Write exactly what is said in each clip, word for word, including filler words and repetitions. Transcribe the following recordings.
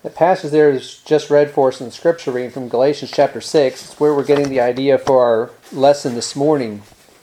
The passage there is just read for us in the scripture reading from Galatians chapter six. It's where we're getting the idea for our lesson this morning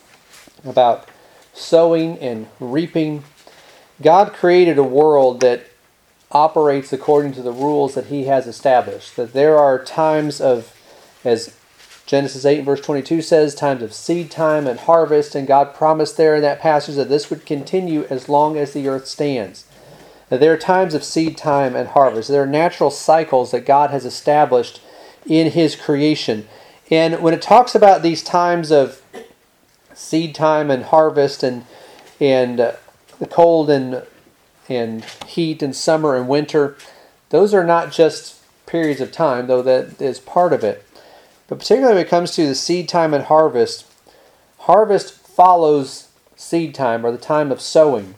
about sowing and reaping. God created a world that operates according to the rules that He has established. That there are times of, as Genesis eight verse twenty-two says, times of seed time and harvest, and God promised there in that passage that this would continue as long as the earth stands. That there are times of seed time and harvest. There are natural cycles that God has established in His creation. And when it talks about these times of seed time and harvest and and uh, the cold and and heat and summer and winter, those are not just periods of time, though that is part of it. But particularly when it comes to the seed time and harvest, harvest follows seed time, or the time of sowing.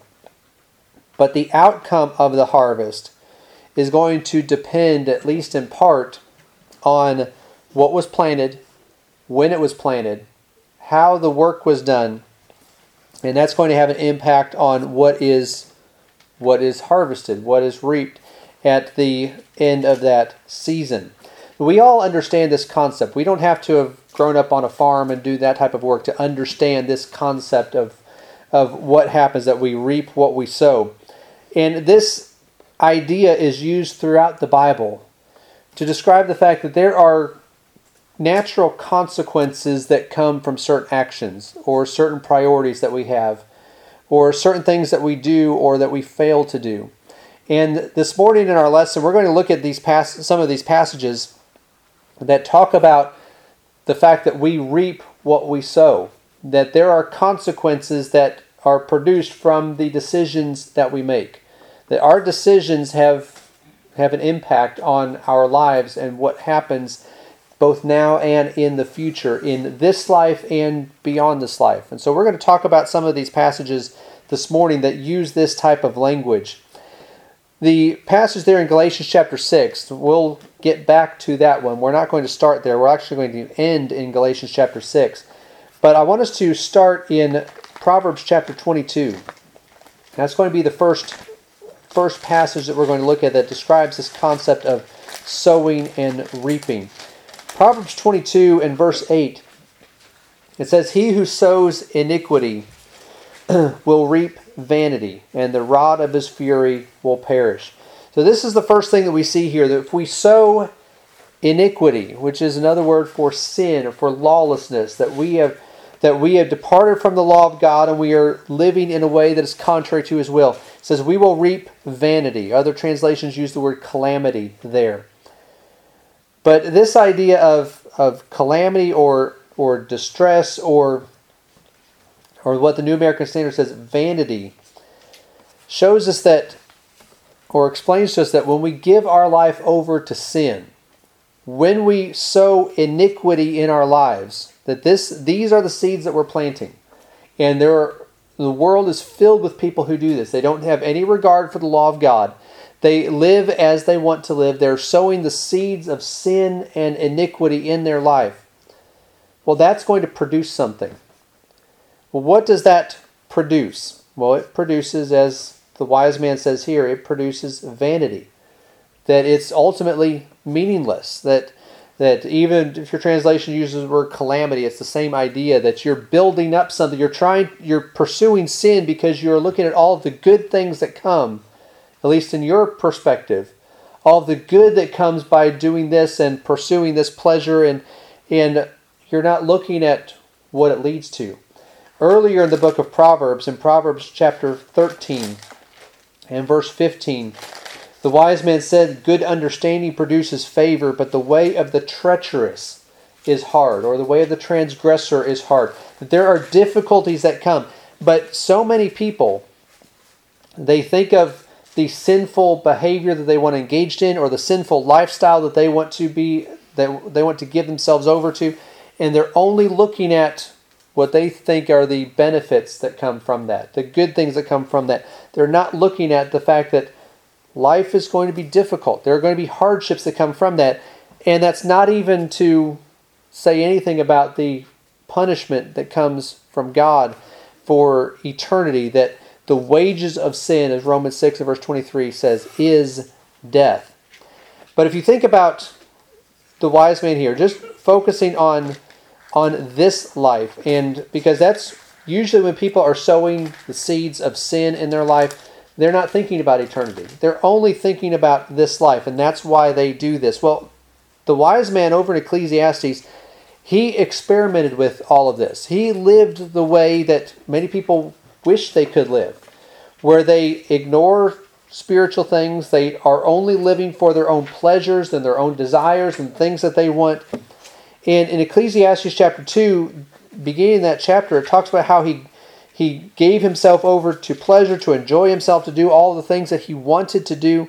But the outcome of the harvest is going to depend, at least in part, on what was planted, when it was planted, how the work was done, and that's going to have an impact on what is what is harvested, what is reaped at the end of that season. We all understand this concept. We don't have to have grown up on a farm and do that type of work to understand this concept of, of what happens, that we reap what we sow. And this idea is used throughout the Bible to describe the fact that there are natural consequences that come from certain actions or certain priorities that we have or certain things that we do or that we fail to do. And this morning in our lesson, we're going to look at these pass- some of these passages that talk about the fact that we reap what we sow, that there are consequences that are produced from the decisions that we make. That our decisions have have an impact on our lives and what happens both now and in the future, in this life and beyond this life. And so we're going to talk about some of these passages this morning that use this type of language. The passage there in Galatians chapter six, we'll get back to that one. We're not going to start there. We're actually going to end in Galatians chapter six. But I want us to start in Proverbs chapter twenty-two. That's going to be the first first passage that we're going to look at that describes this concept of sowing and reaping. Proverbs twenty-two and verse eight, it says, "He who sows iniquity will reap vanity, and the rod of his fury will perish." So this is the first thing that we see here, that if we sow iniquity, which is another word for sin or for lawlessness, that we have that we have departed from the law of God and we are living in a way that is contrary to His will. It says we will reap vanity. Other translations use the word calamity there. But this idea of, of calamity or or distress or or what the New American Standard says, vanity, shows us that, or explains to us that when we give our life over to sin, when we sow iniquity in our lives, that this these are the seeds that we're planting. And there are, the world is filled with people who do this. They don't have any regard for the law of God. They live as they want to live. They're sowing the seeds of sin and iniquity in their life. Well, that's going to produce something. Well, what does that produce? Well, it produces, as the wise man says here, it produces vanity. That it's ultimately meaningless. That that even if your translation uses the word calamity, it's the same idea, that you're building up something. You're trying, you're pursuing sin because you're looking at all of the good things that come, at least in your perspective, all of the good that comes by doing this and pursuing this pleasure, and and you're not looking at what it leads to. Earlier in the book of Proverbs, in Proverbs chapter thirteen and verse fifteen, the wise man said, "Good understanding produces favor, but the way of the treacherous is hard," or the way of the transgressor is hard. That there are difficulties that come. But so many people, they think of the sinful behavior that they want to engage in, or the sinful lifestyle that they want to be, that they want to give themselves over to, and they're only looking at what they think are the benefits that come from that, the good things that come from that. They're not looking at the fact that life is going to be difficult. There are going to be hardships that come from that. And that's not even to say anything about the punishment that comes from God for eternity, that the wages of sin, as Romans six and verse twenty-three says, is death. But if you think about the wise man here, just focusing on on this life, and because that's usually when people are sowing the seeds of sin in their life, they're not thinking about eternity. They're only thinking about this life, and that's why they do this. Well, the wise man over in Ecclesiastes, he experimented with all of this. He lived the way that many people wish they could live, where they ignore spiritual things. They are only living for their own pleasures and their own desires and things that they want. And in Ecclesiastes chapter two, beginning that chapter, it talks about how he he gave himself over to pleasure, to enjoy himself, to do all the things that he wanted to do.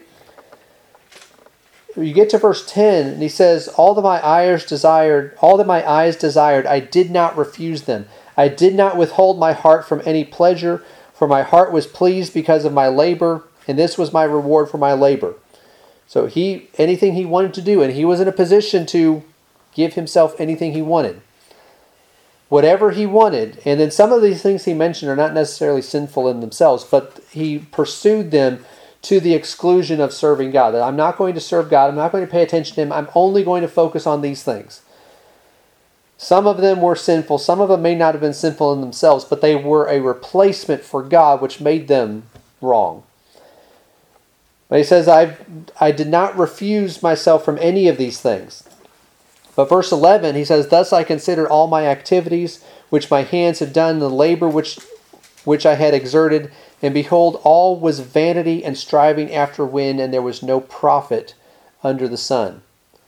You get to verse ten, and he says, All that my eyes desired, all that my eyes desired, I did not refuse them. I did not withhold my heart from any pleasure, for my heart was pleased because of my labor, and this was my reward for my labor. So he, anything he wanted to do, and he was in a position to give himself anything he wanted. Whatever he wanted. And then some of these things he mentioned are not necessarily sinful in themselves, but he pursued them to the exclusion of serving God. That I'm not going to serve God. I'm not going to pay attention to Him. I'm only going to focus on these things. Some of them were sinful. Some of them may not have been sinful in themselves, but they were a replacement for God, which made them wrong. But he says, I I did not refuse myself from any of these things. But verse eleven, he says, Thus I considered all my activities, which my hands had done, the labor which which I had exerted, and behold, all was vanity and striving after wind, and there was no profit under the sun.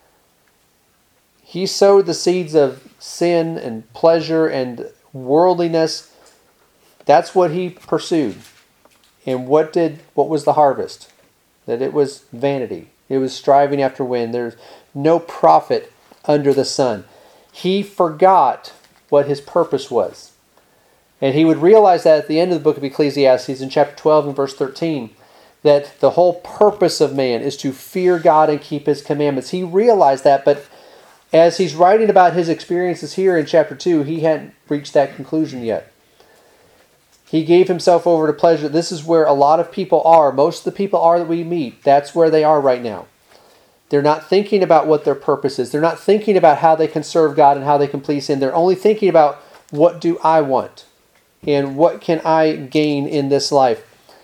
He sowed the seeds of sin and pleasure and worldliness. That's what he pursued. And what did what was the harvest? That it was vanity. It was striving after wind. There's no profit under the sun. He forgot what his purpose was. And he would realize that at the end of the book of Ecclesiastes in chapter twelve and verse thirteen, that the whole purpose of man is to fear God and keep His commandments. He realized that, but as he's writing about his experiences here in chapter two, he hadn't reached that conclusion yet. He gave himself over to pleasure. This is where a lot of people are. Most of the people are that we meet. That's where they are right now. They're not thinking about what their purpose is. They're not thinking about how they can serve God and how they can please Him. They're only thinking about, what do I want? And what can I gain in this life?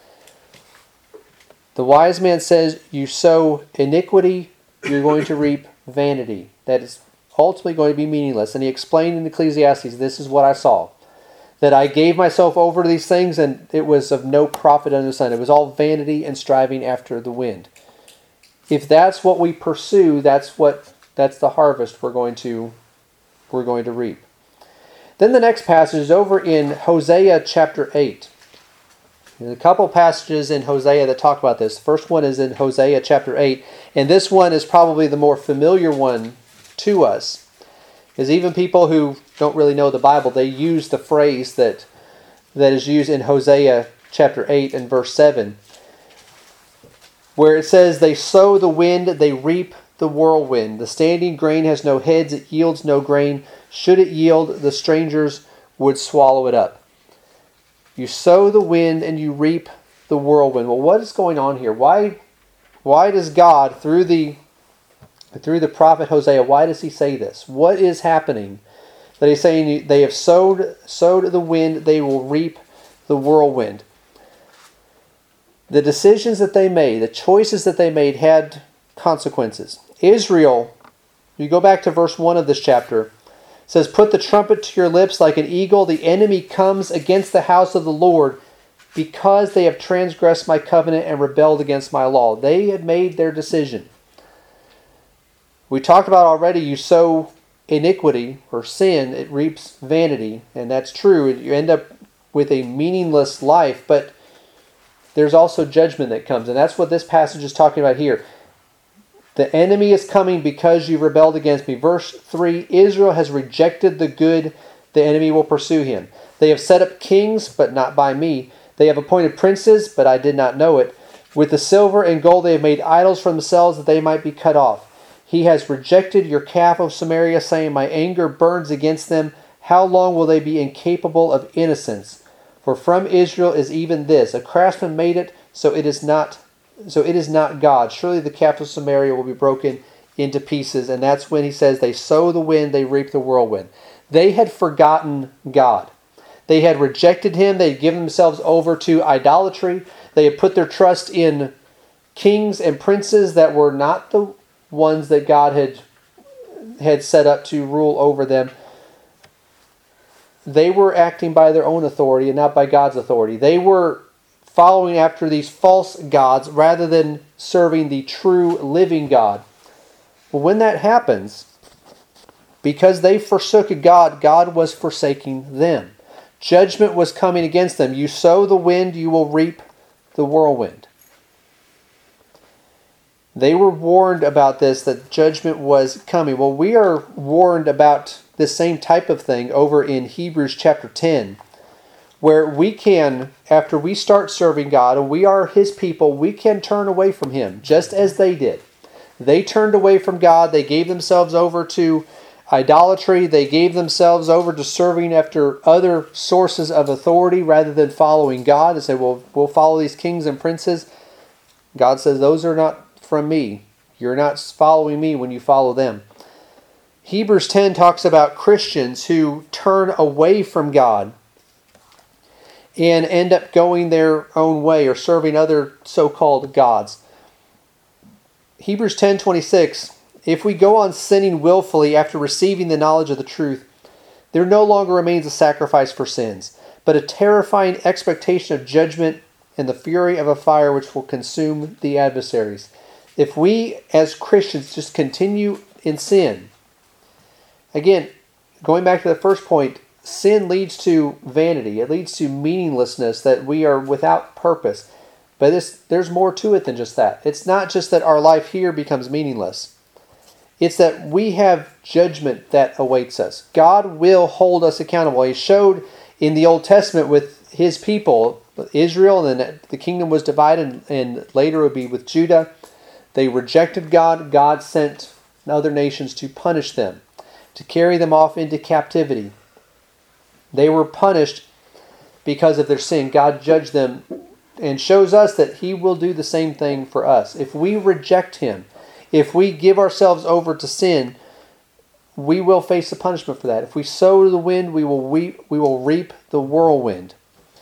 The wise man says, you sow iniquity, you're going to reap vanity. That is ultimately going to be meaningless. And he explained in Ecclesiastes, this is what I saw. That I gave myself over to these things and it was of no profit under the sun. It was all vanity and striving after the wind. If that's what we pursue, that's what that's the harvest we're going to we're going to reap. Then the next passage is over in Hosea chapter eight. There's a couple passages in Hosea that talk about this. The first one is in Hosea chapter eight, and this one is probably the more familiar one to us. Because even people who don't really know the Bible, they use the phrase that that is used in Hosea chapter eight and verse seven, where it says, they sow the wind, they reap the whirlwind. The standing grain has no heads, it yields no grain. Should it yield, the strangers would swallow it up. You sow the wind and you reap the whirlwind. Well, what is going on here? Why, why does God, through the through the prophet Hosea, why does he say this? What is happening? That he's saying they have sowed, sowed the wind, they will reap the whirlwind. The decisions that they made, the choices that they made had consequences. Israel, you go back to verse one of this chapter, says, put the trumpet to your lips like an eagle. The enemy comes against the house of the Lord because they have transgressed my covenant and rebelled against my law. They had made their decision. We talked about already, you sow iniquity or sin, it reaps vanity. And that's true. You end up with a meaningless life, but there's also judgment that comes. And that's what this passage is talking about here. The enemy is coming because you rebelled against me. Verse three, Israel has rejected the good, the enemy will pursue him. They have set up kings, but not by me. They have appointed princes, but I did not know it. With the silver and gold they have made idols for themselves that they might be cut off. He has rejected your calf of Samaria, saying, my anger burns against them. How long will they be incapable of innocence? For from Israel is even this, a craftsman made it, so it is not So it is not God. Surely the capital of Samaria will be broken into pieces. And that's when he says they sow the wind, they reap the whirlwind. They had forgotten God. They had rejected him. They had given themselves over to idolatry. They had put their trust in kings and princes that were not the ones that God had, had set up to rule over them. They were acting by their own authority and not by God's authority. They were following after these false gods rather than serving the true living God. Well, when that happens, because they forsook God, God was forsaking them. Judgment was coming against them. You sow the wind, you will reap the whirlwind. They were warned about this, that judgment was coming. Well, we are warned about this same type of thing over in Hebrews chapter ten, where we can, after we start serving God and we are his people, we can turn away from him, just as they did. They turned away from God. They gave themselves over to idolatry. They gave themselves over to serving after other sources of authority rather than following God. They said, well, we'll follow these kings and princes. God says, those are not from me. You're not following me when you follow them. Hebrews ten talks about Christians who turn away from God and end up going their own way or serving other so-called gods. Hebrews ten twenty-six, if we go on sinning willfully after receiving the knowledge of the truth, there no longer remains a sacrifice for sins, but a terrifying expectation of judgment and the fury of a fire which will consume the adversaries. If we as Christians just continue in sin, again, going back to the first point, sin leads to vanity. It leads to meaninglessness, that we are without purpose. But this, there's more to it than just that. It's not just that our life here becomes meaningless. It's that we have judgment that awaits us. God will hold us accountable. He showed in the Old Testament with his people, Israel, and then the kingdom was divided, and later it would be with Judah. They rejected God. God sent other nations to punish them, to carry them off into captivity. They were punished because of their sin. God judged them and shows us that he will do the same thing for us. If we reject him, if we give ourselves over to sin, we will face the punishment for that. If we sow the wind, we will reap, we will reap the whirlwind.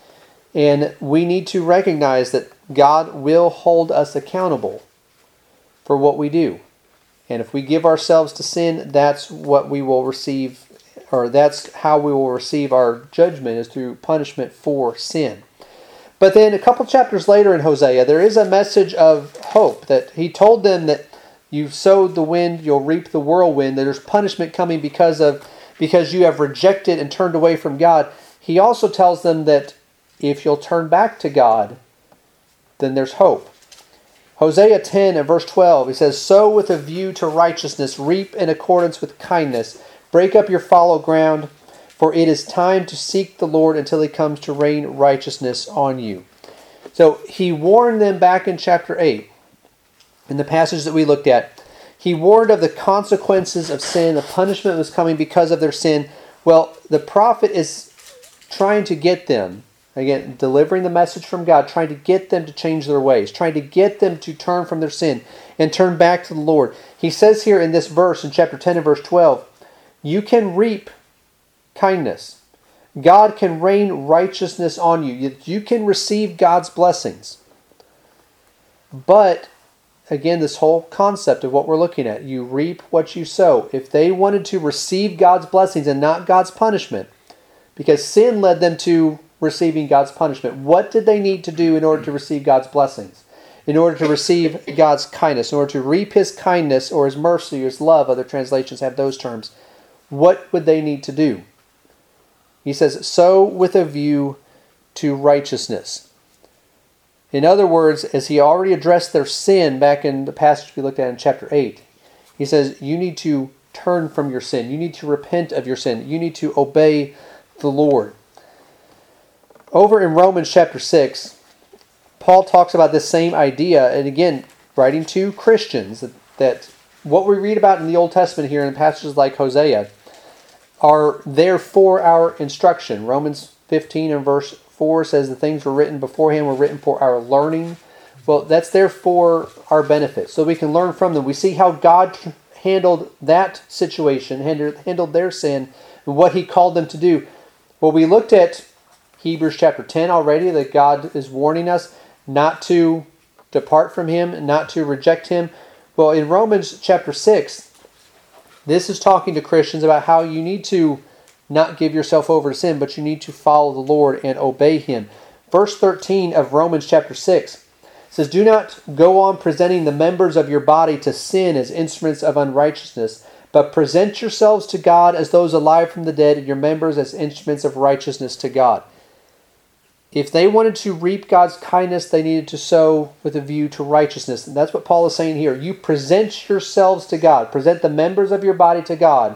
And we need to recognize that God will hold us accountable for what we do. And if we give ourselves to sin, that's what we will receive, or that's how we will receive our judgment, is through punishment for sin. But then a couple chapters later in Hosea, there is a message of hope, that he told them that you've sowed the wind, you'll reap the whirlwind, that there's punishment coming because of because you have rejected and turned away from God. He also tells them that if you'll turn back to God, then there's hope. Hosea ten and verse twelve, he says, sow with a view to righteousness, reap in accordance with kindness, break up your fallow ground, for it is time to seek the Lord until he comes to rain righteousness on you. So he warned them back in chapter eight, in the passage that we looked at. He warned of the consequences of sin. The punishment was coming because of their sin. Well, the prophet is trying to get them, again, delivering the message from God, trying to get them to change their ways, trying to get them to turn from their sin and turn back to the Lord. He says here in this verse, in chapter ten and verse twelve, you can reap kindness. God can rain righteousness on you. You, you can receive God's blessings. But, again, this whole concept of what we're looking at, you reap what you sow. If they wanted to receive God's blessings and not God's punishment, because sin led them to receiving God's punishment, what did they need to do in order to receive God's blessings? In order to receive God's kindness, in order to reap his kindness or his mercy or his love, other translations have those terms, what would they need to do? He says, sow with a view to righteousness. In other words, as he already addressed their sin back in the passage we looked at in chapter eight, he says, you need to turn from your sin. You need to repent of your sin. You need to obey the Lord. Over in Romans chapter six, Paul talks about this same idea, and again, writing to Christians, that, that what we read about in the Old Testament here in passages like Hosea are there for our instruction. Romans fifteen and verse four says the things were written beforehand were written for our learning, Well, that's there for our benefit, so we can learn from them. We see how God handled that situation, handled their sin, and what He called them to do. Well, we looked at Hebrews chapter ten already, that God is warning us not to depart from Him, not to reject Him. Well, in Romans chapter six, this is talking to Christians about how you need to not give yourself over to sin, but you need to follow the Lord and obey Him. Verse thirteen of Romans chapter six says, "Do not go on presenting the members of your body to sin as instruments of unrighteousness, but present yourselves to God as those alive from the dead, and your members as instruments of righteousness to God." If they wanted to reap God's kindness, they needed to sow with a view to righteousness. And that's what Paul is saying here. You present yourselves to God. Present the members of your body to God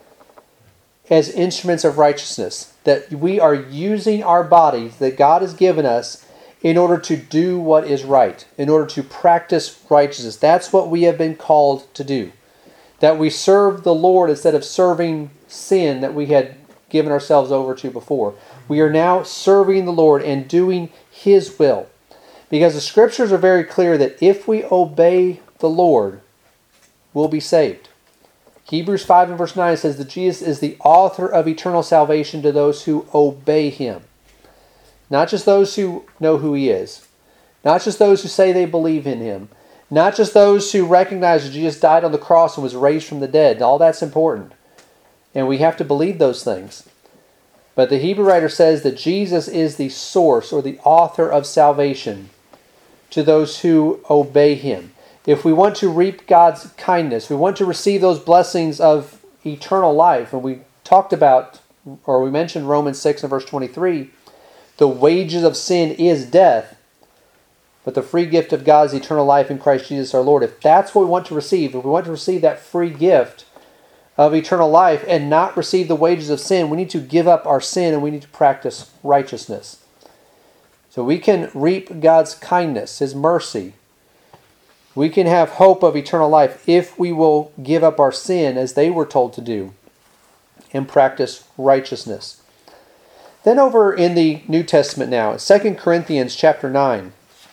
as instruments of righteousness. That we are using our bodies that God has given us in order to do what is right. In order to practice righteousness. That's what we have been called to do. That we serve the Lord instead of serving sin that we had given ourselves over to before. We are now serving the Lord and doing His will. Because the Scriptures are very clear that if we obey the Lord, we'll be saved. Hebrews five and verse nine says that Jesus is the author of eternal salvation to those who obey Him. Not just those who know who He is. Not just those who say they believe in Him. Not just those who recognize that Jesus died on the cross and was raised from the dead. All that's important. And we have to believe those things. But the Hebrew writer says that Jesus is the source or the author of salvation to those who obey Him. If we want to reap God's kindness, we want to receive those blessings of eternal life, and we talked about, or we mentioned Romans six and verse twenty-three, the wages of sin is death, but the free gift of God is eternal life in Christ Jesus our Lord. If that's what we want to receive, if we want to receive that free gift of eternal life and not receive the wages of sin, we need to give up our sin and we need to practice righteousness. So we can reap God's kindness, His mercy. We can have hope of eternal life if we will give up our sin as they were told to do and practice righteousness. Then over in the New Testament now, Second Corinthians chapter nine.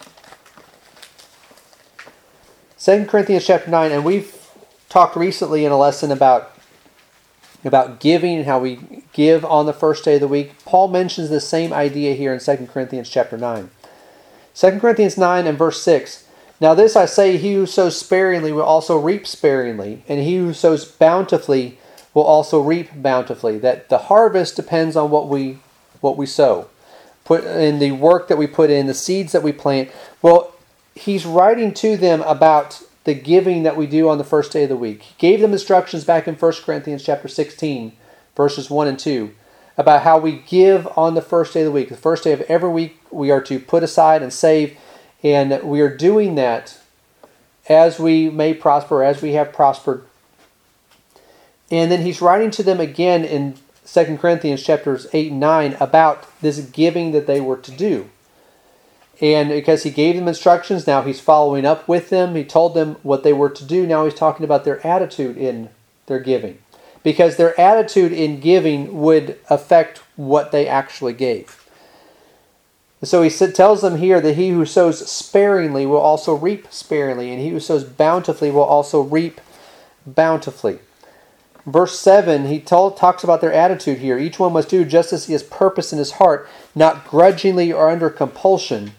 Second Corinthians chapter nine, and we've talked recently in a lesson about about giving and how we give on the first day of the week. Paul mentions the same idea here in Second Corinthians chapter nine. Second Corinthians nine and verse six. "Now this I say, he who sows sparingly will also reap sparingly, and he who sows bountifully will also reap bountifully." That the harvest depends on what we what we sow. Put in the work that we put in, the seeds that we plant. Well, he's writing to them about the giving that we do on the first day of the week. He gave them instructions back in First Corinthians chapter sixteen, verses one and two, about how we give on the first day of the week. The first day of every week we are to put aside and save, and we are doing that as we may prosper, as we have prospered. And then he's writing to them again in Second Corinthians chapters eight and nine about this giving that they were to do. And because he gave them instructions, now he's following up with them. He told them what they were to do. Now he's talking about their attitude in their giving. Because their attitude in giving would affect what they actually gave. And so he tells them here that he who sows sparingly will also reap sparingly, and he who sows bountifully will also reap bountifully. Verse seven, he told, talks about their attitude here. Each one must do just as he has purpose in his heart, not grudgingly or under compulsion,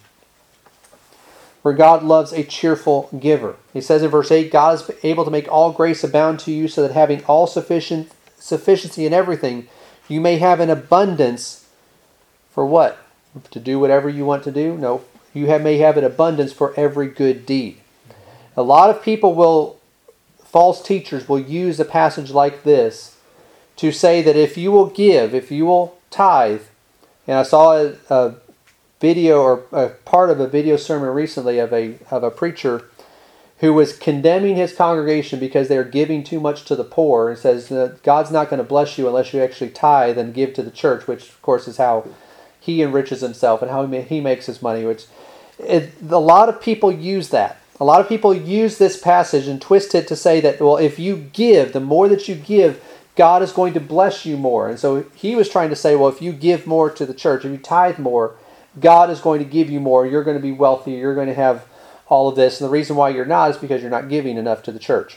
for God loves a cheerful giver. He says in verse eight, God is able to make all grace abound to you, so that having all sufficient sufficiency in everything, you may have an abundance for what? To do whatever you want to do? No. You have, may have an abundance for every good deed. A lot of people will, false teachers will use a passage like this to say that if you will give, if you will tithe, and I saw a, a video or a part of a video sermon recently of a of a preacher who was condemning his congregation because they're giving too much to the poor, and says that God's not going to bless you unless you actually tithe and give to the church, which of course is how he enriches himself and how he makes his money. Which it, a lot of people use that. A lot of people use this passage and twist it to say that, well, if you give, the more that you give, God is going to bless you more. And so he was trying to say, well, if you give more to the church, if you tithe more, God is going to give you more. You're going to be wealthy. You're going to have all of this, and the reason why you're not is because you're not giving enough to the church.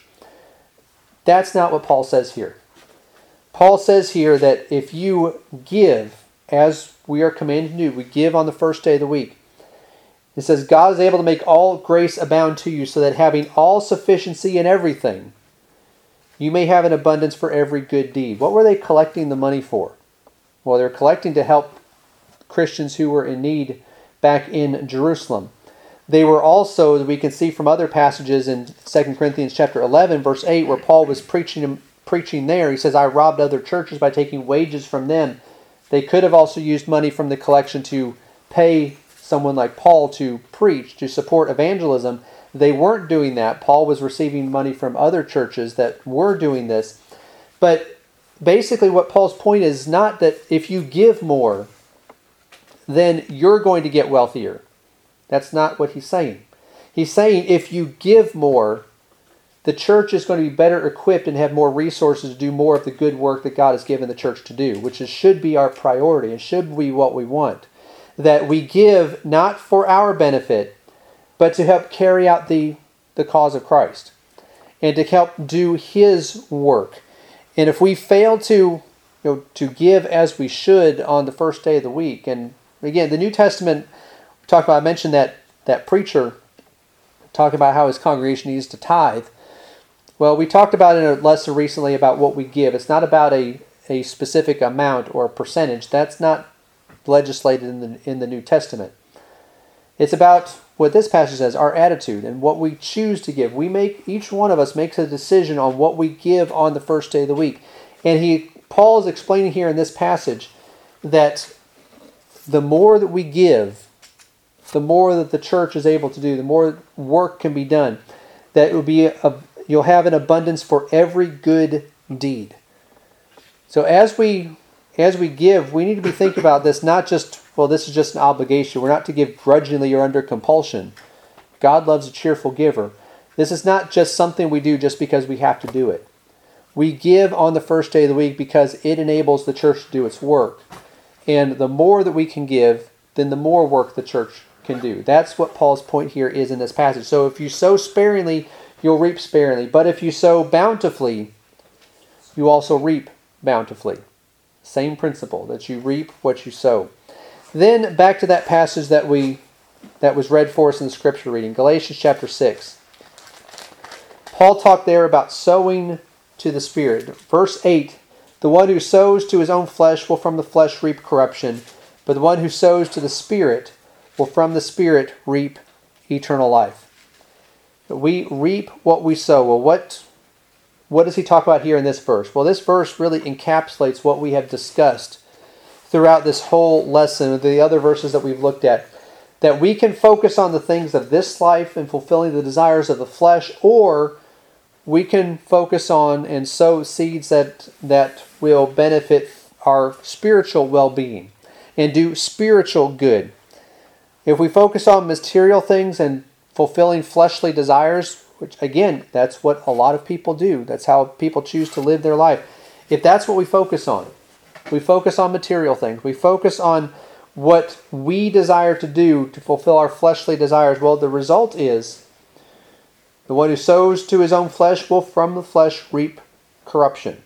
That's not what Paul says here. Paul says here that if you give, as we are commanded to do, we give on the first day of the week. It says, God is able to make all grace abound to you, so that having all sufficiency in everything, you may have an abundance for every good deed. What were they collecting the money for? Well, they're collecting to help Christians who were in need back in Jerusalem. They were also, we can see from other passages in Second Corinthians chapter eleven, verse eight, where Paul was preaching preaching there. He says, I robbed other churches by taking wages from them. They could have also used money from the collection to pay someone like Paul to preach, to support evangelism. They weren't doing that. Paul was receiving money from other churches that were doing this. But basically what Paul's point is not that if you give more, then you're going to get wealthier. That's not what he's saying. He's saying if you give more, the church is going to be better equipped and have more resources to do more of the good work that God has given the church to do, which is, should be our priority and should be what we want. That we give not for our benefit, but to help carry out the, the cause of Christ and to help do His work. And if we fail to, you know, to give as we should on the first day of the week, and again, the New Testament, we talked about, I mentioned that, that preacher talking about how his congregation needs to tithe. Well, we talked about in a lesson recently about what we give. It's not about a, a specific amount or a percentage. That's not legislated in the, in the New Testament. It's about what this passage says, our attitude and what we choose to give. We make, each one of us makes a decision on what we give on the first day of the week. And he, Paul is explaining here in this passage that the more that we give, the more that the church is able to do, the more work can be done. That it will be a, you'll have an abundance for every good deed. So as we as we give, we need to be thinking about this, not just, well, this is just an obligation. We're not to give grudgingly or under compulsion. God loves a cheerful giver. This is not just something we do just because we have to do it. We give on the first day of the week because it enables the church to do its work. And the more that we can give, then the more work the church can do. That's what Paul's point here is in this passage. So if you sow sparingly, you'll reap sparingly. But if you sow bountifully, you also reap bountifully. Same principle, that you reap what you sow. Then back to that passage that we that was read for us in the scripture reading, Galatians chapter six. Paul talked there about sowing to the Spirit. Verse eight, the one who sows to his own flesh will from the flesh reap corruption, but the one who sows to the Spirit will from the Spirit reap eternal life. We reap what we sow. Well, what, what does he talk about here in this verse? Well, this verse really encapsulates what we have discussed throughout this whole lesson, the other verses that we've looked at, that we can focus on the things of this life and fulfilling the desires of the flesh, or we can focus on and sow seeds that, that will benefit our spiritual well-being and do spiritual good. If we focus on material things and fulfilling fleshly desires, which again, that's what a lot of people do. That's how people choose to live their life. If that's what we focus on, we focus on material things, we focus on what we desire to do to fulfill our fleshly desires, well, the result is the one who sows to his own flesh will from the flesh reap corruption.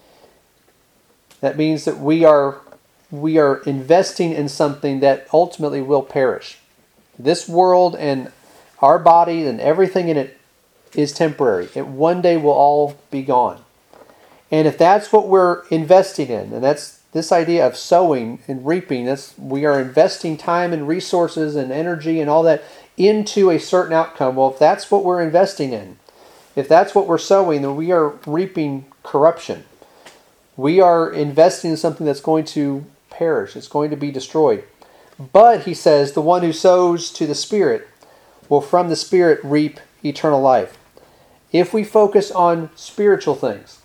That means that we are we are investing in something that ultimately will perish. This world and our body and everything in it is temporary. It one day will all be gone. And if that's what we're investing in, and that's this idea of sowing and reaping, that's, we are investing time and resources and energy and all that into a certain outcome. Well, if that's what we're investing in, if that's what we're sowing, then we are reaping corruption. We are investing in something that's going to perish. It's going to be destroyed. But, he says, the one who sows to the Spirit will from the Spirit reap eternal life. If we focus on spiritual things,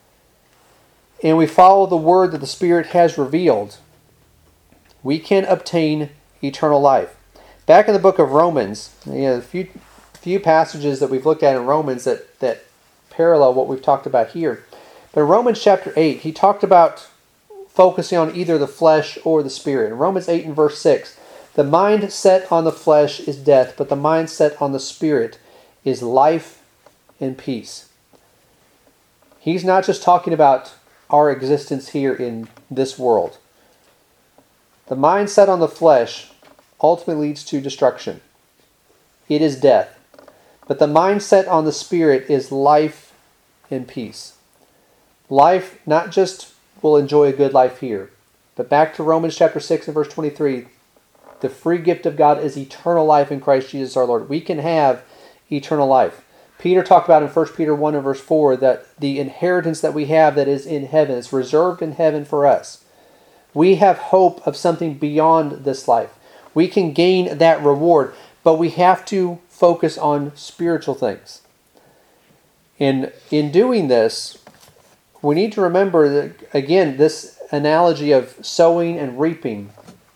and we follow the word that the Spirit has revealed, we can obtain eternal life. Back in the book of Romans, you know, a few, few passages that we've looked at in Romans that, that parallel what we've talked about here. But in Romans chapter eight, he talked about focusing on either the flesh or the Spirit. In Romans eight and verse six, The mind set on the flesh is death, but the mind set on the Spirit is life and peace. He's not just talking about our existence here in this world. The mind set on the flesh ultimately leads to destruction. It is death. But the mind set on the Spirit is life and peace. Life, not just will enjoy a good life here, but back to Romans chapter six and verse twenty-three, the free gift of God is eternal life in Christ Jesus our Lord. We can have eternal life. Peter talked about in First Peter one and verse four that the inheritance that we have that is in heaven is reserved in heaven for us. We have hope of something beyond this life. We can gain that reward, but we have to focus on spiritual things. And in doing this, we need to remember that, again, this analogy of sowing and reaping.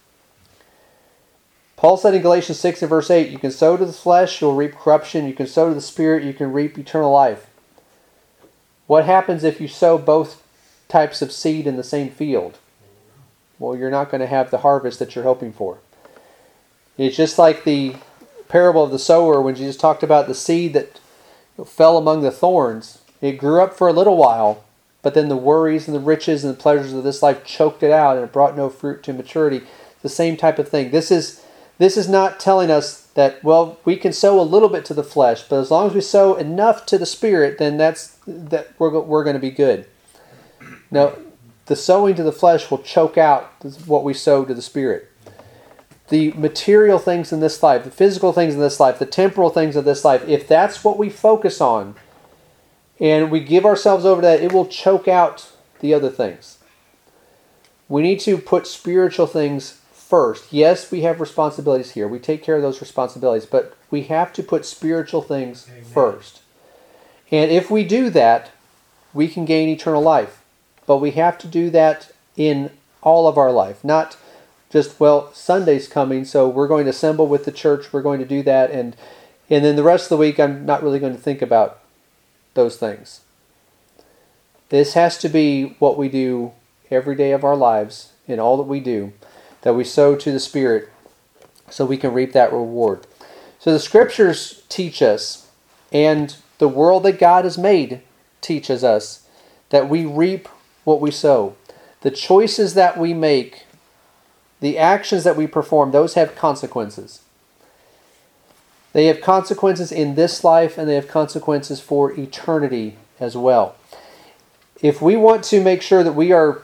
Paul said in Galatians six and verse eight, you can sow to the flesh, you'll reap corruption. You can sow to the Spirit, you can reap eternal life. What happens if you sow both types of seed in the same field? Well, you're not going to have the harvest that you're hoping for. It's just like the parable of the sower when Jesus talked about the seed that fell among the thorns. It grew up for a little while, but then the worries and the riches and the pleasures of this life choked it out and it brought no fruit to maturity. The same type of thing. This is this is not telling us that, well, we can sow a little bit to the flesh, but as long as we sow enough to the Spirit, then that's that we're we're going to be good. Now, the sowing to the flesh will choke out what we sow to the Spirit. The material things in this life, the physical things in this life, the temporal things of this life, if that's what we focus on and we give ourselves over to that, it will choke out the other things. We need to put spiritual things first. Yes, we have responsibilities here. We take care of those responsibilities, but we have to put spiritual things Amen. First. And if we do that, we can gain eternal life. But we have to do that in all of our life, not just, well, Sunday's coming, so we're going to assemble with the church, we're going to do that, and and then the rest of the week I'm not really going to think about those things. This has to be what we do every day of our lives, in all that we do, that we sow to the Spirit so we can reap that reward. So the Scriptures teach us, and the world that God has made teaches us, that we reap what we sow. The choices that we make, the actions that we perform, those have consequences. They have consequences in this life, and they have consequences for eternity as well. If we want to make sure that we are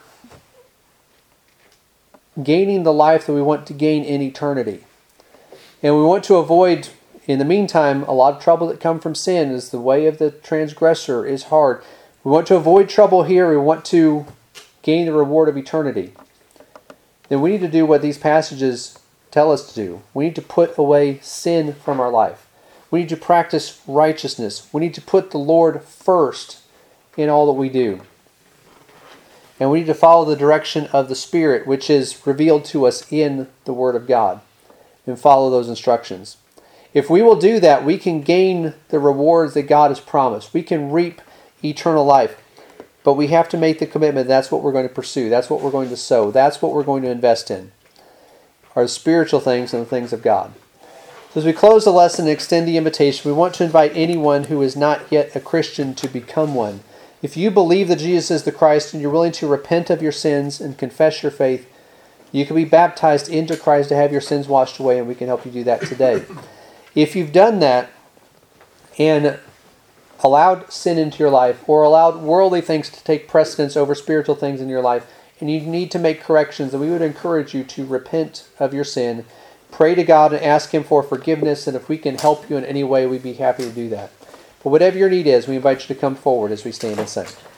gaining the life that we want to gain in eternity, and we want to avoid, in the meantime, a lot of trouble that comes from sin, as the way of the transgressor is hard. We want to avoid trouble here. We want to gain the reward of eternity. Then we need to do what these passages tell us to do. We need to put away sin from our life. We need to practice righteousness. We need to put the Lord first in all that we do. And we need to follow the direction of the Spirit, which is revealed to us in the Word of God, and follow those instructions. If we will do that, we can gain the rewards that God has promised. We can reap eternal life. But we have to make the commitment. That's what we're going to pursue. That's what we're going to sow. That's what we're going to invest in. Are the spiritual things and the things of God. So as we close the lesson and extend the invitation, we want to invite anyone who is not yet a Christian to become one. If you believe that Jesus is the Christ and you're willing to repent of your sins and confess your faith, you can be baptized into Christ to have your sins washed away, and we can help you do that today. If you've done that and allowed sin into your life, or allowed worldly things to take precedence over spiritual things in your life, and you need to make corrections, then we would encourage you to repent of your sin, pray to God and ask Him for forgiveness, and if we can help you in any way, we'd be happy to do that. But whatever your need is, we invite you to come forward as we stand and sing.